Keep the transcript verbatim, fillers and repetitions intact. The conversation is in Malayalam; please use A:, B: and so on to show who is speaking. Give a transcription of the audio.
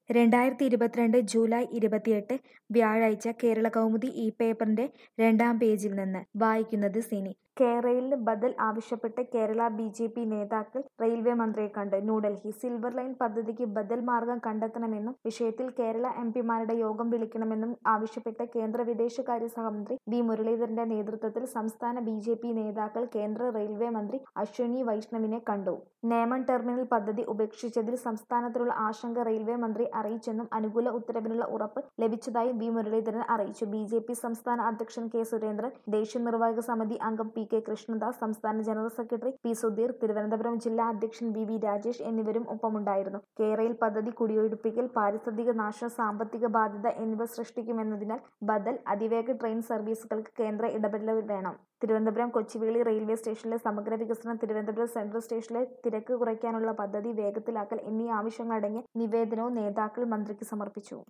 A: രണ്ടായിരത്തി ഇരുപത്തിരണ്ട് ജൂലൈ ഇരുപത്തിയെട്ട് വ്യാഴാഴ്ച കേരളകൗമുദി ഈ പേപ്പറിന്റെ രണ്ടാം പേജിൽ നിന്ന് വായിക്കുന്നത് സിനി. കേരളിന് ബദൽ ആവശ്യപ്പെട്ട് കേരള ബി ജെ പി നേതാക്കൾ റെയിൽവേ മന്ത്രിയെ കണ്ടു. ന്യൂഡൽഹി സിൽവർ ലൈൻ പദ്ധതിക്ക് ബദൽ മാർഗം കണ്ടെത്തണമെന്നും വിഷയത്തിൽ കേരള എം പിമാരുടെ യോഗം വിളിക്കണമെന്നും ആവശ്യപ്പെട്ട് കേന്ദ്ര വിദേശകാര്യ സഹമന്ത്രി വി മുരളീധരന്റെ നേതൃത്വത്തിൽ സംസ്ഥാന ബി ജെ പി നേതാക്കൾ കേന്ദ്ര റെയിൽവേ മന്ത്രി അശ്വിനി വൈഷ്ണവിനെ കണ്ടു. നേമം ടെർമിനൽ പദ്ധതി ഉപേക്ഷിച്ചതിൽ സംസ്ഥാനത്തിനുള്ള ആശങ്ക റെയിൽവേ മന്ത്രി അറിയിച്ചെന്നും അനുകൂല ഉത്തരവിനുള്ള ഉറപ്പ് ലഭിച്ചതായും വി മുരളീധരൻ അറിയിച്ചു. ബി ജെ പി സംസ്ഥാന അധ്യക്ഷൻ കെ സുരേന്ദ്രൻ, ദേശീയ നിർവാഹക സമിതി അംഗം പി കെ കൃഷ്ണദാസ്, സംസ്ഥാന general secretary P Sudheer, Thiruvananthapuram ജില്ലാ അധ്യക്ഷൻ വി വി രാജേഷ് എന്നിവരും ഒപ്പമുണ്ടായിരുന്നു. കേരയിൽ പദ്ധതി കുടിയൊഴിപ്പിക്കൽ, പാരിസ്ഥിതിക നാശം, സാമ്പത്തിക ബാധ്യത എന്നിവ സൃഷ്ടിക്കുമെന്നതിനാൽ ബദൽ അതിവേഗ ട്രെയിൻ സർവീസുകൾക്ക് കേന്ദ്ര ഇടപെടൽ വേണം. തിരുവനന്തപുരം കൊച്ചുവേളി റെയിൽവേ സ്റ്റേഷനിലെ സമഗ്ര വികസനം, തിരുവനന്തപുരം സെൻട്രൽ സ്റ്റേഷനിലെ തിരക്ക് കുറയ്ക്കാനുള്ള പദ്ധതി വേഗത്തിലാക്കൽ എന്നീ ആവശ്യങ്ങളടങ്ങിയ നിവേദനവും നേതാക്കൾ മന്ത്രിക്ക് സമർപ്പിച്ചു.